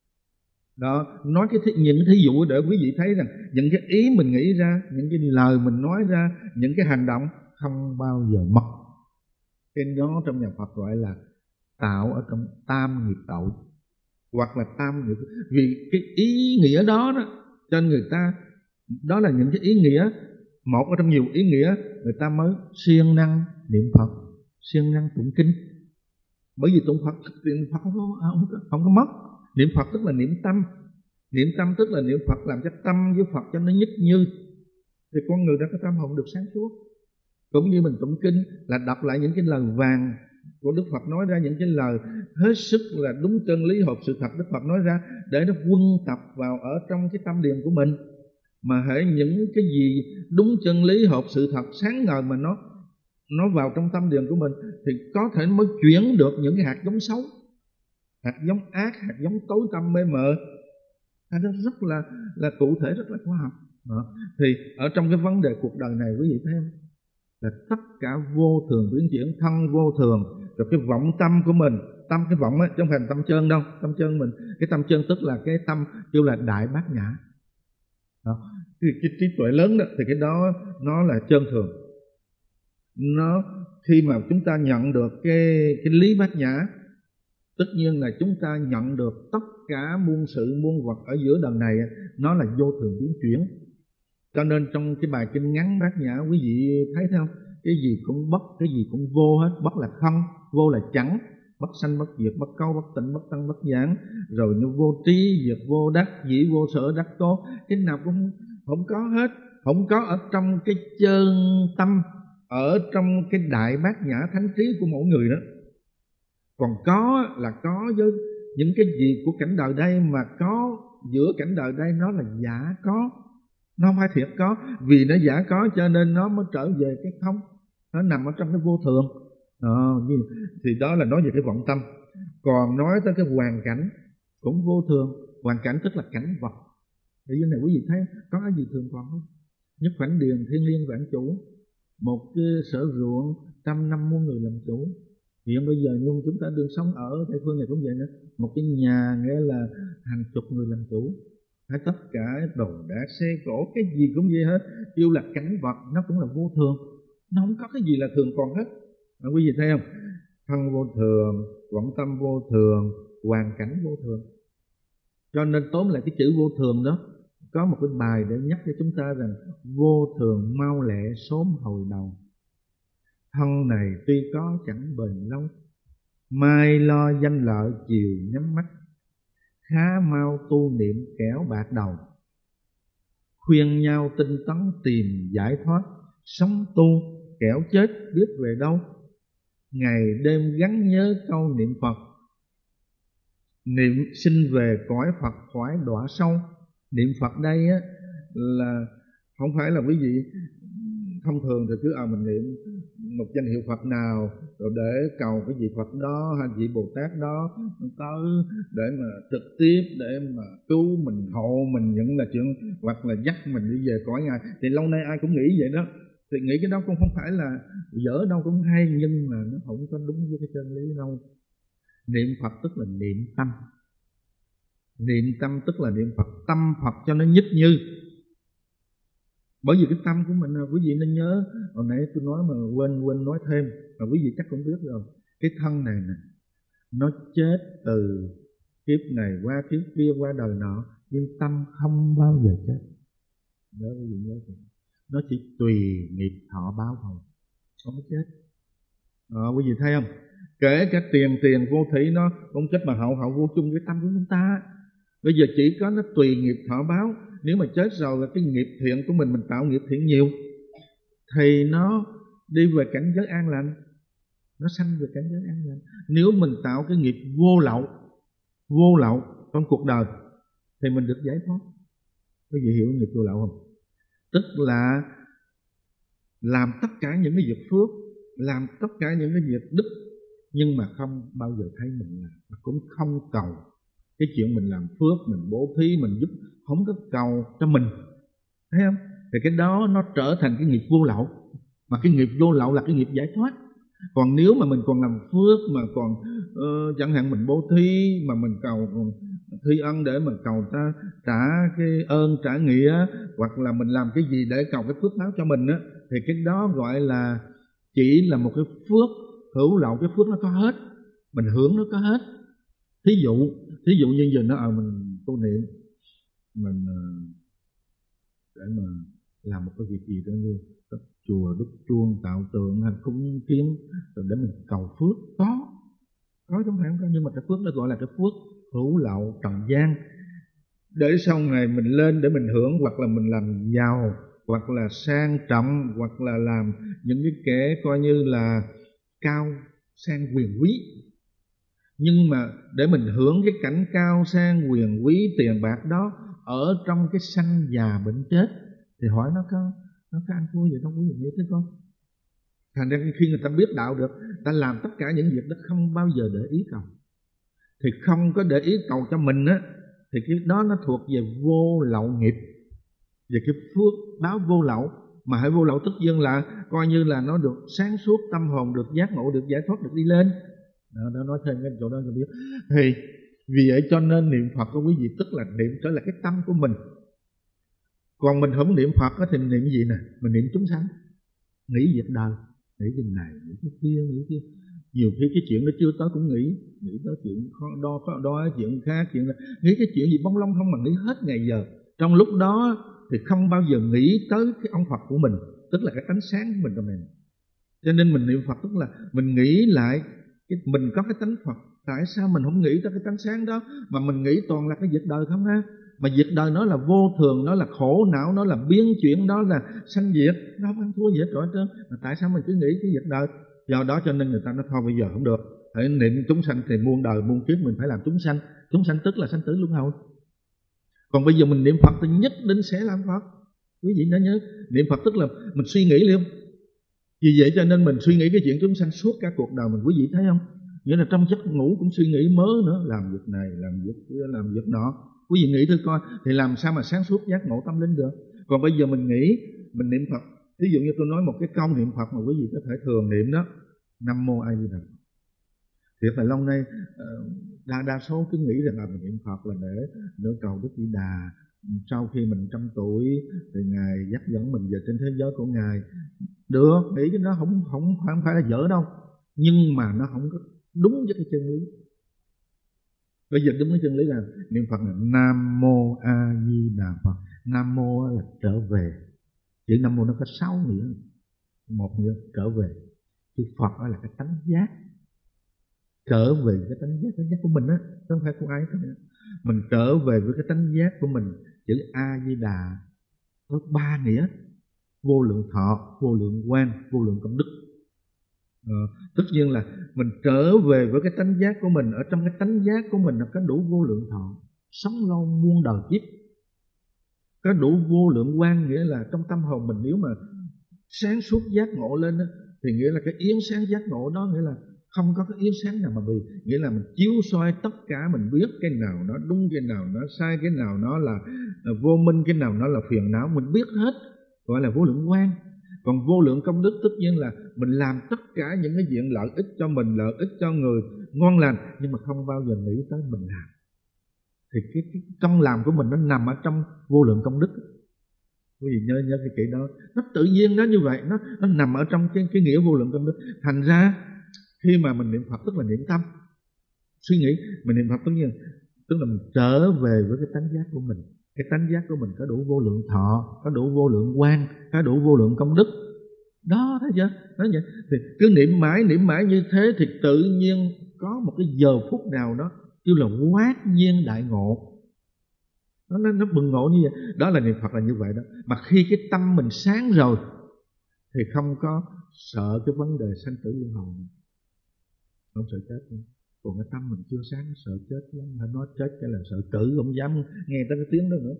Đó, nói cái th- những thí dụ để quý vị thấy rằng những cái ý mình nghĩ ra, những cái lời mình nói ra, những cái hành động không bao giờ mất. Cái đó trong nhà Phật gọi là tạo ở trong tam nghiệp tội, hoặc là tam nghiệp. Vì cái ý nghĩa đó đó cho người ta, đó là những cái ý nghĩa, một ở trong nhiều ý nghĩa, người ta mới siêng năng niệm Phật, siêng năng tụng kinh. Bởi vì tụng Phật, niệm Phật không có, không có, không có mất. Niệm Phật tức là niệm tâm. Niệm tâm tức là niệm Phật làm cho tâm với Phật cho nó nhất như. Thì con người đã có tâm hồn được sáng suốt. Cũng như mình tụng kinh là đọc lại những cái lời vàng của Đức Phật nói ra, những cái lời hết sức là đúng chân lý hợp sự thật Đức Phật nói ra, để nó quân tập vào ở trong cái tâm điền của mình. Mà hễ những cái gì đúng chân lý hợp sự thật sáng ngời mà nó nó vào trong tâm điền của mình thì có thể mới chuyển được những cái hạt giống xấu, hạt giống ác, hạt giống tối tăm mê mờ. Nó rất là là cụ thể, rất là khoa học. Đó. Thì ở trong cái vấn đề cuộc đời này quý vị thấy không? Là tất cả vô thường biến chuyển, thân vô thường, rồi cái vọng tâm của mình, tâm cái vọng á, chứ không phải tâm chân đâu, tâm chân mình, cái tâm chân tức là cái tâm kêu là đại bát nhã. Đó. Cái, cái trí tuệ lớn đó thì cái đó nó là chân thường. Nó khi mà chúng ta nhận được cái cái lý bát nhã, tất nhiên là chúng ta nhận được tất cả muôn sự muôn vật ở giữa đời này nó là vô thường biến chuyển. Cho nên trong cái bài kinh ngắn bát nhã quý vị thấy không? Cái gì cũng bất, cái gì cũng vô hết. Bất là không, vô là chẳng, bất sanh bất diệt, bất câu bất tịnh, bất tăng bất giảng. Rồi như vô trí, diệt vô đắc, dĩ vô sở đắc cố. Cái nào cũng không có hết. Không có ở trong cái chân tâm, ở trong cái đại bát nhã thánh trí của mỗi người đó. Còn có là có với những cái gì của cảnh đời đây, mà có giữa cảnh đời đây nó là giả có, nó không phải thiệt có. Vì nó giả có cho nên nó mới trở về cái không, nó nằm ở trong cái vô thường. Đó, thì đó là nói về cái vọng tâm. Còn nói tới cái hoàn cảnh cũng vô thường. Hoàn cảnh tức là cảnh vật. Ở dưới này quý vị thấy có cái gì thường còn không? Nhất khoảnh điền thiên liêng vạn chủ, một cái sở ruộng trăm năm muôn người làm chủ. Hiện bây giờ nhưng chúng ta đương sống ở Tây Phương này cũng vậy nữa, một cái nhà nghĩa là hàng chục người làm chủ. hay tất cả đồ đạc xe cổ cái gì cũng vậy hết, yêu là cảnh vật nó cũng là vô thường, nó không có cái gì là thường còn hết. À, quý vị thấy không? Thân vô thường, vọng tâm vô thường, hoàn cảnh vô thường. Cho nên tóm lại cái chữ vô thường đó, có một cái bài để nhắc cho chúng ta rằng vô thường mau lẹ sớm hồi đầu. Thân này tuy có chẳng bền lâu, mai lo danh lợi chiều nhắm mắt, khá mau tu niệm kẻo bạc đầu, khuyên nhau tinh tấn tìm giải thoát, sống tu kẻo chết biết về đâu. Ngày đêm gắn nhớ câu niệm Phật, niệm sinh về cõi Phật khỏi đọa sâu. Niệm Phật đây á là không phải là quý vị thông thường thì cứ à mình niệm một danh hiệu Phật nào rồi để cầu cái vị Phật đó hay vị Bồ Tát đó tới để mà trực tiếp để mà cứu mình, hộ mình, những là chuyện hoặc là dắt mình đi về cõi Ngài. Thì lâu nay ai cũng nghĩ vậy đó, thì nghĩ cái đó cũng không phải là dở đâu, cũng hay, nhưng mà nó không có đúng với cái chân lý đâu. Niệm Phật tức là niệm tâm, niệm tâm tức là niệm Phật, tâm Phật cho nó nhất như. Bởi vì cái tâm của mình, quý vị nên nhớ, hồi nãy tôi nói mà quên quên nói thêm, mà quý vị chắc cũng biết rồi, cái thân này nè, nó chết từ kiếp này qua kiếp kia qua đời nọ, nhưng tâm không bao giờ chết. Đó quý vị nhớ rồi. Nó chỉ tùy nghiệp thọ báo thôi, không có chết. Đó, quý vị thấy không? Kể cả tiền tiền vô thủy nó không chết, mà hậu hậu vô chung với tâm của chúng ta. Bây giờ chỉ có nó tùy nghiệp thọ báo. Nếu mà chết rồi là cái nghiệp thiện của mình, mình tạo nghiệp thiện nhiều, thì nó đi về cảnh giới an lành, nó sanh về cảnh giới an lành. Nếu mình tạo cái nghiệp vô lậu, vô lậu trong cuộc đời thì mình được giải thoát. Quý vị hiểu nghiệp vô lậu không? Tức là làm tất cả những cái việc phước, làm tất cả những cái việc đức, nhưng mà không bao giờ thấy mình làm, mà cũng không cầu cái chuyện mình làm phước, mình bố thí, mình giúp, không có cầu cho mình, thấy không? Thì cái đó nó trở thành cái nghiệp vô lậu, mà cái nghiệp vô lậu là cái nghiệp giải thoát. Còn nếu mà mình còn làm phước, mà còn uh, chẳng hạn mình bố thí, mà mình cầu thi ân để mà cầu ta trả cái ơn trả nghĩa, hoặc là mình làm cái gì để cầu cái phước báo cho mình á, thì cái đó gọi là chỉ là một cái phước hữu lậu. Cái phước nó có hết, mình hưởng nó có hết. Thí dụ thí dụ như giờ nó à, mình tu niệm, mình để mà làm một cái việc gì đó như đắp chùa, đúc chuông, tạo tượng hay cúng kiến, rồi để mình cầu phước, có có trong hạn có, nhưng mà cái phước đó gọi là cái phước hữu lậu trần gian, để sau này mình lên để mình hưởng, hoặc là mình làm giàu, hoặc là sang trọng, hoặc là làm những cái kẻ coi như là cao sang quyền quý. Nhưng mà để mình hưởng cái cảnh cao sang quyền quý tiền bạc đó ở trong cái sanh già bệnh chết, thì hỏi nó có nó có ăn thua gì đâu, quý vị nghĩ thế không? Thành ra khi người ta biết đạo được, ta làm tất cả những việc đó không bao giờ để ý cầu. Thì không có để ý cầu cho mình á, thì cái đó nó thuộc về vô lậu nghiệp, về cái phước báo vô lậu. Mà hãy vô lậu tức dân là coi như là nó được sáng suốt, tâm hồn được giác ngộ, được giải thoát, được đi lên. Đó, đó nói thêm cái chỗ đó cho biết. Thì vì vậy cho nên niệm Phật của quý vị tức là niệm trở lại cái tâm của mình. Còn mình không niệm Phật thì mình niệm gì nè? Mình niệm chúng sanh, nghĩ việc đời, nghĩ cái này, nghĩ cái kia, nghĩ kia. Nhiều khi cái chuyện đó chưa tới cũng nghĩ, nghĩ tới chuyện đo đo chuyện khác, chuyện là nghĩ cái chuyện gì bông lông không mà nghĩ hết ngày giờ. Trong lúc đó thì không bao giờ nghĩ tới cái ông Phật của mình, tức là cái ánh sáng của mình trong này. Cho nên mình niệm Phật tức là mình nghĩ lại cái, mình có cái tánh Phật. Tại sao mình không nghĩ tới cái tánh sáng đó, mà mình nghĩ toàn là cái việc đời không ha? Mà việc đời nó là vô thường, nó là khổ não, nó là biến chuyển, đó là sanh diệt, nó không ăn thua gì hết rồi hết trơn. Mà tại sao mình cứ nghĩ cái việc đời? Do đó cho nên người ta nói thôi bây giờ không được, hãy niệm chúng sanh thì muôn đời muôn kiếp mình phải làm chúng sanh. Chúng sanh tức là sanh tử luân hồi. Còn bây giờ mình niệm Phật thì nhất định sẽ làm Phật. Quý vị nên nhớ, niệm Phật tức là mình suy nghĩ luôn. Vì vậy cho nên mình suy nghĩ cái chuyện chúng sanh suốt cả cuộc đời mình, quý vị thấy không? Nghĩa là trong giấc ngủ cũng suy nghĩ mớ nữa, làm việc này, làm việc kia, làm việc nọ. Quý vị nghĩ thử coi, thì làm sao mà sáng suốt giác ngộ tâm linh được? Còn bây giờ mình nghĩ, mình niệm Phật. Ví dụ như tôi nói một cái câu niệm Phật mà quý vị có thể thường niệm đó, Nam Mô A Di Đà. Thiệt là lâu nay đa, đa số cứ nghĩ rằng là mình niệm Phật là để nữa cầu Đức Di Đà, sau khi mình trăm tuổi thì Ngài dắt dẫn mình về trên thế giới của Ngài. Được, nghĩ cái đó không không không phải là dở đâu, nhưng mà nó không có đúng với cái chân lý. Bây giờ đúng cái chân lý là niệm Phật là Nam Mô A Di Đà Phật. Nam Mô là trở về. Chữ Nam Mô nó có sáu nghĩa. Một nghĩa trở về. Chữ Phật là cái tánh giác. Trở về cái tánh giác, tánh giác của mình á, không phải của ai hết. Mình trở về với cái tánh giác của mình. Chữ A Di Đà có ba nghĩa: vô lượng thọ, vô lượng quang, vô lượng công đức. Ờ, tất nhiên là mình trở về với cái tánh giác của mình. Ở trong cái tánh giác của mình nó có đủ vô lượng thọ, sống lâu muôn đời kiếp. Có đủ vô lượng quang, nghĩa là trong tâm hồn mình nếu mà sáng suốt giác ngộ lên đó, thì nghĩa là cái yến sáng giác ngộ đó, nghĩa là không có cái yến sáng nào mà bị, nghĩa là mình chiếu soi tất cả, mình biết cái nào nó đúng, cái nào nó sai, cái nào nó là vô minh, cái nào nó là phiền não, mình biết hết, gọi là vô lượng quang. Còn vô lượng công đức tất nhiên là mình làm tất cả những cái chuyện lợi ích cho mình, lợi ích cho người, ngon lành, nhưng mà không bao giờ nghĩ tới mình làm. Thì cái, cái công làm của mình nó nằm ở trong vô lượng công đức. Quý vị nhớ nhớ cái kỹ đó, nó tự nhiên nó như vậy, nó nó nằm ở trong cái cái nghĩa vô lượng công đức. Thành ra khi mà mình niệm Phật tức là niệm tâm, suy nghĩ, mình niệm Phật tất nhiên tức là mình trở về với cái tánh giác của mình. Cái tánh giác của mình có đủ vô lượng thọ, có đủ vô lượng quang, có đủ vô lượng công đức. Đó, thấy chưa? Nói vậy thì cứ niệm mãi niệm mãi như thế thì tự nhiên có một cái giờ phút nào đó kêu là quát nhiên đại ngộ. Nó, nó, nó bừng ngộ như vậy. Đó là niệm Phật là như vậy đó. Mà khi cái tâm mình sáng rồi thì không có sợ cái vấn đề sanh tử luân hồi, không sợ chết nữa. Còn cái tâm mình chưa sáng, sợ chết lắm. Phải nói chết cái là sợ cử, không dám nghe tới cái tiếng đó nữa.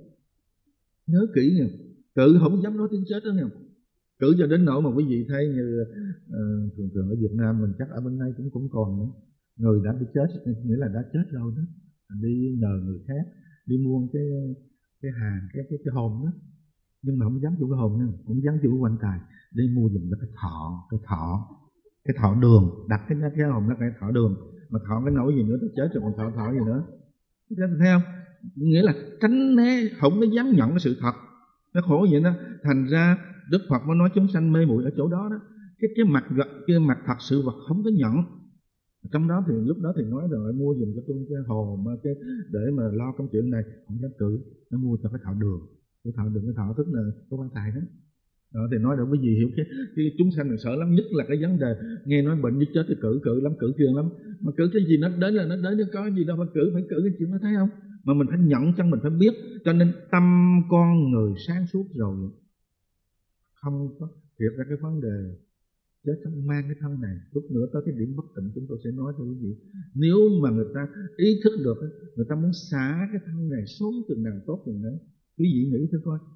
Nhớ kỹ nha, cử không dám nói tiếng chết đó nha. Cử cho đến nỗi mà quý vị thấy như uh, thường thường ở Việt Nam mình, chắc ở bên đây cũng cũng còn nữa. Người đã bị chết, nghĩa là đã chết rồi đó, đi nhờ người khác, đi mua cái cái hàng, cái cái cái hồn đó, nhưng mà không dám chịu cái hồn nha, cũng dám chịu cái quan tài, đi mua giùm cái thọ, cái thọ, cái thọ đường, đặt cái cái hồn đó cái thọ đường, mà thọ cái nỗi gì nữa, tôi chết rồi còn thọ thọ gì nữa, thấy không? Nghĩa là tránh né, không có dám nhận cái sự thật, nó khổ vậy đó. Thành ra Đức Phật mới nói chúng sanh mê muội ở chỗ đó đó, cái cái mặt cái mặt thật sự vật không có nhận. Trong đó thì lúc đó thì nói rồi mua giùm cho tôi cái hồn cái để mà lo công chuyện này, không dám cử, nó mua cho cái thọ đường, cái thọ đường cái thọ tức là cái quan tài đó. Đó thì nói được cái gì hiểu cái, cái chúng sanh sợ lắm, nhất là cái vấn đề nghe nói bệnh với chết thì cử cử lắm, cử kiêng lắm, mà cử cái gì nó đến là nó đến, nó có gì đâu phải cử, phải cử cái chuyện đó, thấy không? Mà mình phải nhận cho mình phải biết. Cho nên tâm con người sáng suốt rồi không có thiệt ra cái vấn đề chết trong mang cái thân này. Lúc nữa tới cái điểm bất tịnh chúng tôi sẽ nói cho quý vị. Nếu mà người ta ý thức được, người ta muốn xả cái thân này xuống chừng nào tốt chừng nữa. Quý vị nghĩ thử coi,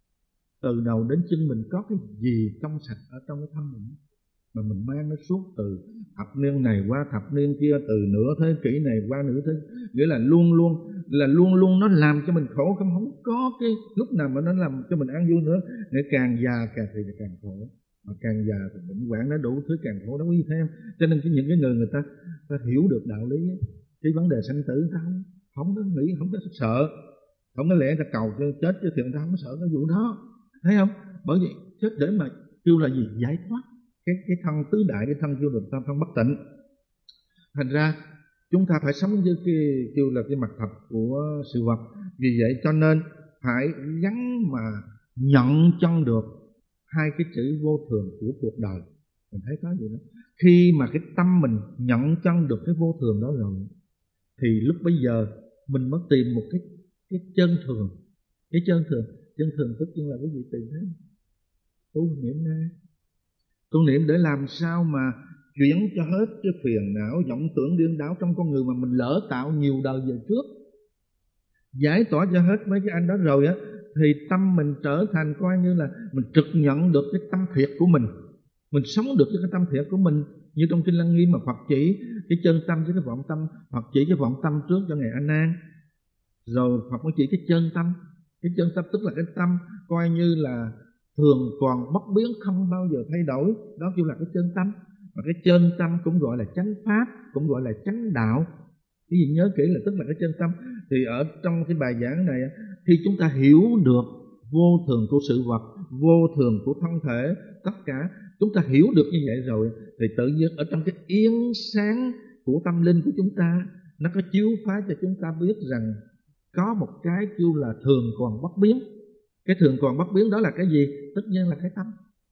từ đầu đến chân mình có cái gì trong sạch ở trong cái thân mình mà mình mang nó suốt từ thập niên này qua thập niên kia, từ nửa thế kỷ này qua nửa thế, nghĩa là luôn luôn là luôn luôn nó làm cho mình khổ, không không có cái lúc nào mà nó làm cho mình an vui nữa. Để càng già càng thì càng khổ, mà càng già thì bệnh hoạn nó đủ thứ càng khổ đó quý vị thấy không? Cho nên cái những cái người người ta, ta hiểu được đạo lý ấy, cái vấn đề sanh tử người ta không không có nghĩ, không có sợ, không có lẽ người ta cầu cho chết chứ thì người ta không có sợ cái vụ đó, thấy không? Bởi vì chết để mà kêu là gì? Giải thoát cái cái thân tứ đại, cái thân kêu là thân, thân bất tịnh. Thành ra chúng ta phải sống với cái kêu là cái mặt thật của sự vật. Vì vậy cho nên phải gắn mà nhận chân được hai cái chữ vô thường của cuộc đời. Mình thấy có gì đó. Khi mà cái tâm mình nhận chân được cái vô thường đó rồi, thì lúc bây giờ mình mới tìm một cái cái chân thường. Cái chân thường, chân thường tất nhiên là cái gì tìm thế? Tu niệm nè. Tu niệm để làm sao mà chuyển cho hết cái phiền não, vọng tưởng điên đảo trong con người mà mình lỡ tạo nhiều đời về trước. Giải tỏa cho hết mấy cái anh đó rồi á, thì tâm mình trở thành coi như là mình trực nhận được cái tâm thiệt của mình. Mình sống được với cái tâm thiệt của mình. Như trong Kinh Lăng Nghiêm mà Phật chỉ cái chân tâm với cái vọng tâm, Phật chỉ cái vọng tâm trước cho Ngài A Nan, rồi Phật mới chỉ cái chân tâm. Cái chân tâm tức là cái tâm coi như là thường còn bất biến, không bao giờ thay đổi, đó kêu là cái chân tâm. Và cái chân tâm cũng gọi là chánh pháp, cũng gọi là chánh đạo. Cái gì nhớ kỹ là tức là cái chân tâm. Thì ở trong cái bài giảng này khi chúng ta hiểu được vô thường của sự vật, vô thường của thân thể, tất cả chúng ta hiểu được như vậy rồi, thì tự nhiên ở trong cái yên sáng của tâm linh của chúng ta, nó có chiếu phá cho chúng ta biết rằng có một cái kêu là thường còn bất biến. Cái thường còn bất biến đó là cái gì? Tất nhiên là cái tâm.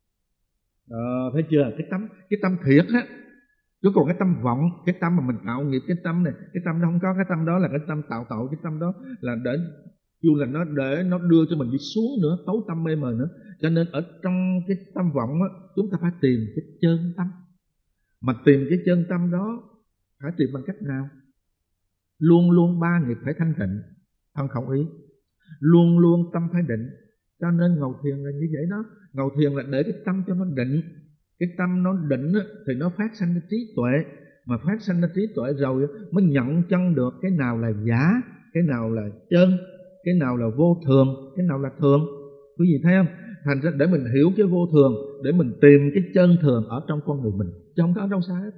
Ờ, thấy chưa? Cái tâm, cái tâm thiệt á. Chứ còn cái tâm vọng, cái tâm mà mình tạo nghiệp, cái tâm này, cái tâm nó không có, cái tâm đó là cái tâm tạo tội, cái tâm đó là để dù là nó để nó đưa cho mình đi xuống nữa, tấu tâm mê mờ nữa. Cho nên ở trong cái tâm vọng á, chúng ta phải tìm cái chân tâm. Mà tìm cái chân tâm đó phải tìm bằng cách nào? Luôn luôn ba nghiệp phải thanh tịnh, thân khẩu ý. Luôn luôn tâm phải định. Cho nên ngồi thiền là như vậy đó. Ngồi thiền là để cái tâm cho nó định. Cái tâm nó định á, thì nó phát sanh ra trí tuệ. Mà phát sanh ra trí tuệ rồi mới nhận chân được cái nào là giả, cái nào là chân, cái nào là vô thường, cái nào là thường. Quý vị thấy không? Thành ra để mình hiểu cái vô thường, để mình tìm cái chân thường ở trong con người mình, chứ không có ở đâu xa hết.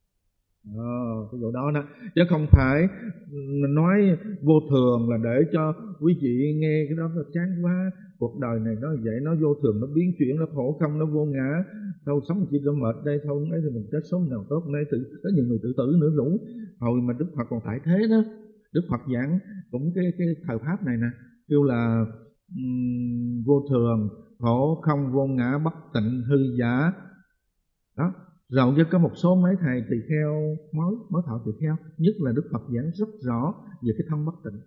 Ờ, cái chỗ đó đó. Chứ không phải nói vô thường là để cho quý vị nghe cái đó nó chán quá. Cuộc đời này nó vậy, nó vô thường, nó biến chuyển, nó khổ không, nó vô ngã. Thôi sống chỉ có mệt đây thôi, ấy thì mình chết sống nào tốt. Đây tự, có nhiều người tự tử nữa rủ. Hồi mà Đức Phật còn tại thế đó, Đức Phật giảng cũng cái cái thời pháp này nè, kêu là um, vô thường, khổ không, vô ngã, bất tịnh, hư giả. Đó. Rồi chứ có một số mấy thầy tỳ kheo mới mới thọ tỳ kheo, nhất là Đức Phật giảng rất rõ về cái thân bất tịnh,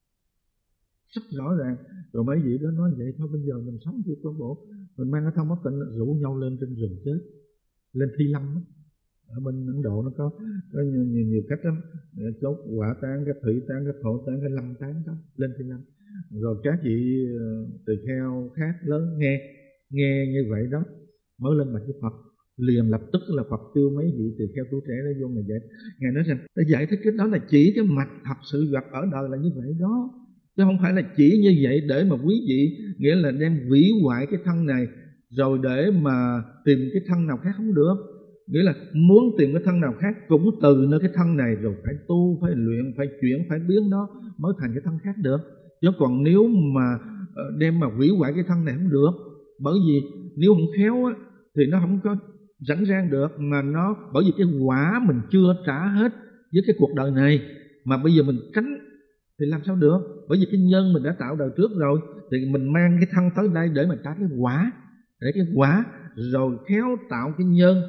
rất rõ ràng. Rồi mấy vị đó nói vậy thôi, bây giờ mình sống chưa có bộ, mình mang cái thân bất tịnh rủ nhau lên trên rừng chết, lên Thi Lâm đó. Ở bên Ấn Độ nó có, có nhiều, nhiều, nhiều cách lắm, chốt quả tán, cái thủy tán, cái thổ tán, cái lâm tán đó, lên Thi Lâm. Rồi các vị tỳ kheo khác lớn nghe nghe như vậy đó mới lên bạch với Phật. Liền lập tức là Phật kêu mấy vị tỳ kheo tuổi trẻ đó vô mà dạy. Ngài nói rằng ta giải thích cái đó là chỉ cái mạch thật sự gặp ở đời là như vậy đó, chứ không phải là chỉ như vậy để mà quý vị nghĩa là đem hủy hoại cái thân này rồi để mà tìm cái thân nào khác không được. Nghĩa là muốn tìm cái thân nào khác cũng từ nơi cái thân này rồi phải tu, phải luyện, phải chuyển, phải biến đó mới thành cái thân khác được. Chứ còn nếu mà đem mà hủy hoại cái thân này không được, bởi vì nếu không khéo á, thì nó không có rảnh rang được, mà nó bởi vì cái quả mình chưa trả hết với cái cuộc đời này, mà bây giờ mình tránh thì làm sao được? Bởi vì cái nhân mình đã tạo đời trước rồi, thì mình mang cái thân tới đây để mà trả cái quả, để cái quả rồi khéo tạo cái nhân.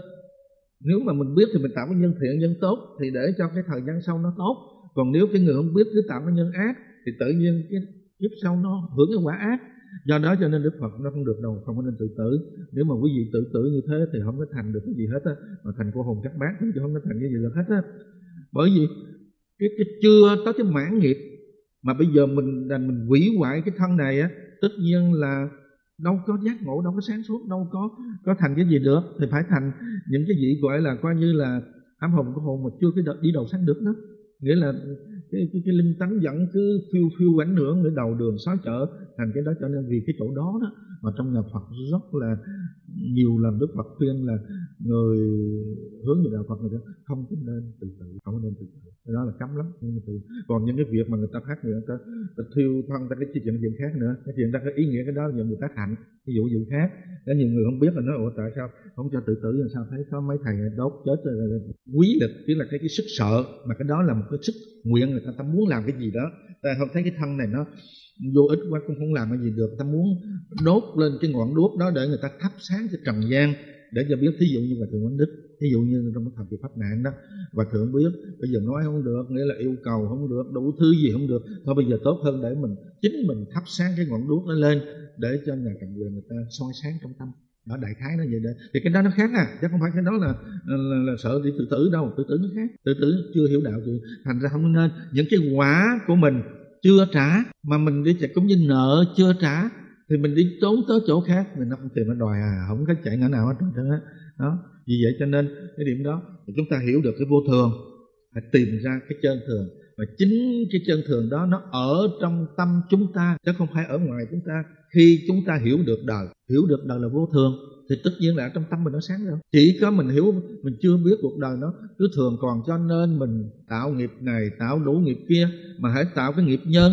Nếu mà mình biết thì mình tạo cái nhân thiện, nhân tốt, thì để cho cái thời gian sau nó tốt. Còn nếu cái người không biết cứ tạo cái nhân ác, thì tự nhiên cái kiếp sau nó hưởng cái quả ác. Do đó cho nên Đức Phật nó không được đâu, không có nên tự tử. Nếu mà quý vị tự tử như thế thì không có thành được cái gì hết á, mà thành cô hồn các bác chứ không có thành cái gì được hết á. Bởi vì cái, cái chưa tới cái mãn nghiệp mà bây giờ mình đành mình hủy hoại cái thân này á, tất nhiên là đâu có giác ngộ, đâu có sáng suốt, đâu có có thành cái gì được, thì phải thành những cái gì gọi là coi như là ám hồn của hồn mà chưa cái đi đầu sáng được đó. Nghĩa là cái, cái, cái linh tánh vẫn cứ phiêu phiêu ảnh hưởng để đầu đường xóa chợ thành cái đó. Cho nên vì cái chỗ đó đó mà trong nhà Phật rất là nhiều lần Đức Phật khuyên là người hướng về đạo Phật người ta không có nên tự tử, không có nên tự tử. Cái đó là cấm lắm. Còn những cái việc mà người ta khác người ta, ta thiêu thân ta cái chuyện chuyện khác nữa, cái chuyện ta có ý nghĩa cái đó là người tác hạnh, ví dụ vụ khác. Có nhiều người không biết là nói ủa tại sao không cho tự tử, làm sao thấy có mấy thầy đốt chết rồi. Quý lực tức là cái cái sức sợ, mà cái đó là một cái sức nguyện, người ta ta muốn làm cái gì đó, ta không thấy cái thân này nó vô ích quá cũng không làm cái gì được, ta muốn đốt lên cái ngọn đuốc đó để người ta thắp sáng cho trần gian, để cho biết. Thí dụ như Hòa Thượng Quán Đức, thí dụ như trong cái thời kỳ pháp nạn đó, Hòa Thượng biết bây giờ nói không được, nghĩa là yêu cầu không được, đủ thứ gì không được, thôi bây giờ tốt hơn để mình chính mình thắp sáng cái ngọn đuốc nó lên để cho nhà trần quyền người ta soi sáng trong tâm. Đó, đại khái nó vậy đó. Thì cái đó nó khác à, chứ không phải cái đó là, là, là, là sợ đi tự tử đâu. Tự tử nó khác, tự tử chưa hiểu đạo thì thành ra không nên. Những cái quả của mình chưa trả mà mình đi chạy cũng như nợ chưa trả thì mình đi trốn tới chỗ khác, mình nó không tìm nó đòi à, không có chạy ngã nào hết trơn á. Đó, vì vậy cho nên cái điểm đó thì chúng ta hiểu được cái vô thường, phải tìm ra cái chân thường, và chính cái chân thường đó nó ở trong tâm chúng ta chứ không phải ở ngoài chúng ta. Khi chúng ta hiểu được đời, hiểu được đời là vô thường thì tất nhiên là ở trong tâm mình nó sáng rồi. Chỉ có mình hiểu, mình chưa biết cuộc đời nó cứ thường còn, cho nên mình tạo nghiệp này, tạo đủ nghiệp kia, mà hãy tạo cái nghiệp nhân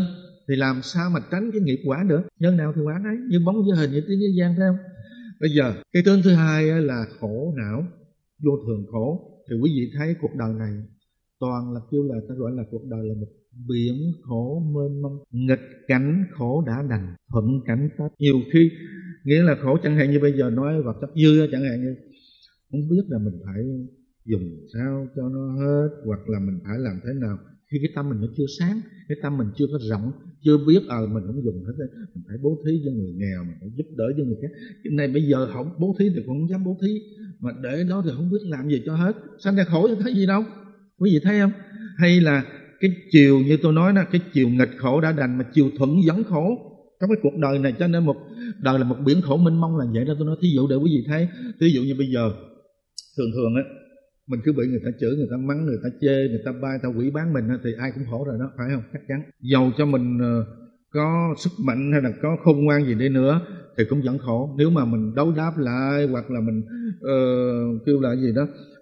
thì làm sao mà tránh cái nghiệp quả được? Nhân nào thì quả nấy, như bóng với hình, như tiếng với gian, thấy không? Bây giờ cái tướng thứ hai là khổ não, vô thường khổ. Thì quý vị thấy cuộc đời này toàn là kêu là ta gọi là cuộc đời là một biển khổ mênh mông, nghịch cảnh khổ đã đành, thuận cảnh ta. Nhiều khi nghĩa là khổ, chẳng hạn như bây giờ nói vật chất dư, chẳng hạn như không biết là mình phải dùng sao cho nó hết, hoặc là mình phải làm thế nào. Khi cái tâm mình nó chưa sáng, cái tâm mình chưa có rộng, chưa biết ờ à, mình không dùng hết, mình phải bố thí cho người nghèo, mình phải giúp đỡ cho người khác. Cái này bây giờ không bố thí thì cũng không dám bố thí, mà để đó thì không biết làm gì cho hết, sanh ra khổ chứ thấy gì đâu. Quý vị thấy không? Hay là cái chiều như tôi nói đó, cái chiều nghịch khổ đã đành, mà chiều thuận dẫn khổ trong cái cuộc đời này. Cho nên một đời là một biển khổ mênh mông là vậy đó. Tôi nói thí dụ để quý vị thấy, thí dụ như bây giờ thường thường á, mình cứ bị người ta chửi, người ta mắng, người ta chê, người ta bay, người ta quỷ bán mình thì ai cũng khổ rồi đó, phải không? Chắc chắn. Dầu cho mình có sức mạnh hay là có khôn ngoan gì đi nữa thì cũng vẫn khổ. Nếu mà mình đấu đáp lại, hoặc là mình uh, kêu là gì đó,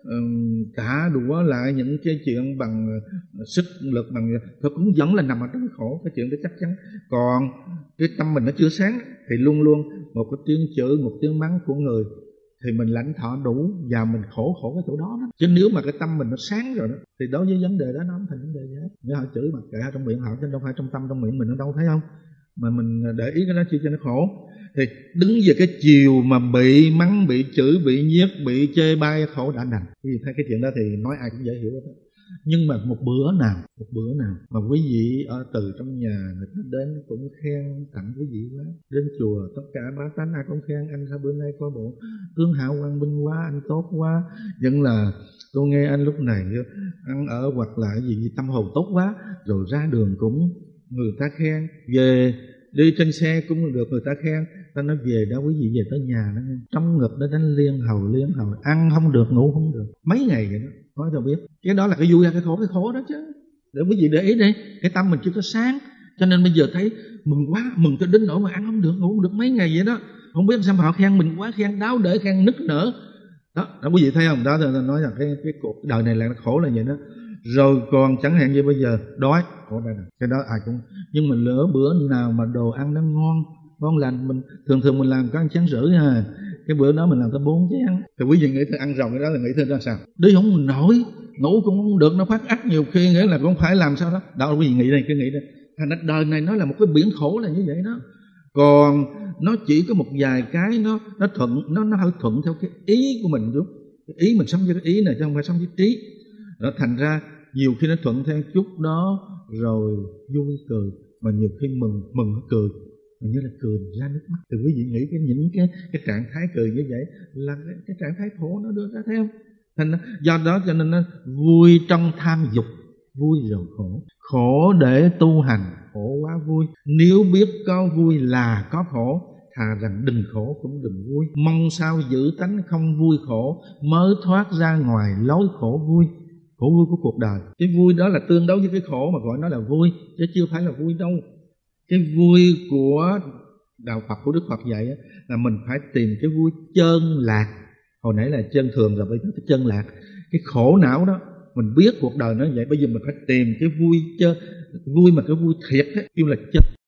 uh, cả đũa lại những cái chuyện bằng sức lực, bằng thôi cũng vẫn là nằm ở trong khổ. Cái chuyện đó chắc chắn. Còn cái tâm mình nó chưa sáng thì luôn luôn một cái tiếng chửi, một tiếng mắng của người thì mình lãnh thọ đủ và mình khổ khổ cái chỗ đó đó. Chứ nếu mà cái tâm mình nó sáng rồi đó thì đối với vấn đề đó nó không thành vấn đề gì hết. Nếu họ chửi mà kệ trong miệng họ, chứ đâu phải trong tâm trong miệng mình nó đâu, thấy không? Mà mình để ý cái đó chi cho nó khổ. Thì đứng về cái chiều mà bị mắng, bị chửi, bị nhiếc, bị chê bai khổ đã đành. Quý vị thấy cái chuyện đó thì nói ai cũng dễ hiểu hết. Nhưng mà một bữa nào, một bữa nào mà quý vị ở từ trong nhà người ta đến cũng khen tặng quý vị quá, đến chùa tất cả bá tánh ai cũng khen anh sao bữa nay có bộ tướng hảo quang minh quá, anh tốt quá, vẫn là tôi nghe anh lúc này ăn ở hoặc là gì tâm hồn tốt quá, rồi ra đường cũng người ta khen, về đi trên xe cũng được người ta khen. Ta nói về đó quý vị về tới nhà nó trong ngực nó đánh liên hầu liên hầu, ăn không được, ngủ không được mấy ngày vậy đó. Nói cho biết cái đó là cái vui hay cái khổ? Cái khổ đó chứ. Để quý vị để ý đi, cái tâm mình chưa có sáng, cho nên bây giờ thấy mừng quá, mừng cho đến nỗi mà ăn không được, ngủ không được mấy ngày vậy đó. Không biết sao mà họ khen mình quá, khen đáo để khen nức nở đó, đó quý vị thấy không? Đó tôi nói là cái cái cuộc đời này là nó khổ là vậy đó. Rồi còn chẳng hạn như bây giờ đói, khổ đây nè, cái đó ai cũng. Nhưng mà lỡ bữa nào mà đồ ăn nó ngon ngon lành, mình thường thường mình làm có ăn chén rưỡi ha, cái bữa đó mình làm tới bốn chén, thì quý vị nghĩ tôi ăn rồng cái đó là nghĩ tôi ra sao? Đi không nổi, ngủ cũng không được, nó phát ách nhiều khi, nghĩa là cũng phải làm sao đó. Đó quý vị nghĩ đây, cứ nghĩ đây. Thành ra đời này nó là một cái biển khổ là như vậy đó. Còn nó chỉ có một vài cái nó nó thuận, nó nó hơi thuận theo cái ý của mình chút. Cái ý mình sống với cái ý này chứ không phải sống với trí. Đó, thành ra nhiều khi nó thuận theo chút đó rồi vui cười, mà nhiều khi mừng mừng cười, như là cười ra nước mắt. Thì quý vị nghĩ cái những cái cái trạng thái cười như vậy là cái, cái trạng thái khổ nó đưa ra, thấy không? Thành do đó cho nên nó vui trong tham dục, vui rồi khổ. Khổ để tu hành, khổ quá vui. Nếu biết có vui là có khổ, thà rằng đừng khổ cũng đừng vui. Mong sao giữ tánh không vui khổ, mới thoát ra ngoài lối khổ vui. Khổ vui của cuộc đời, cái vui đó là tương đối với cái khổ mà gọi nó là vui, chứ chưa phải là vui đâu. Cái vui của đạo Phật, của Đức Phật dạy là mình phải tìm cái vui chân lạc. Hồi nãy là chân thường, rồi bây giờ cái chân lạc. Cái khổ não đó, mình biết cuộc đời nó vậy, bây giờ mình phải tìm cái vui chân, vui mà cái vui thiệt ấy, kêu là chân.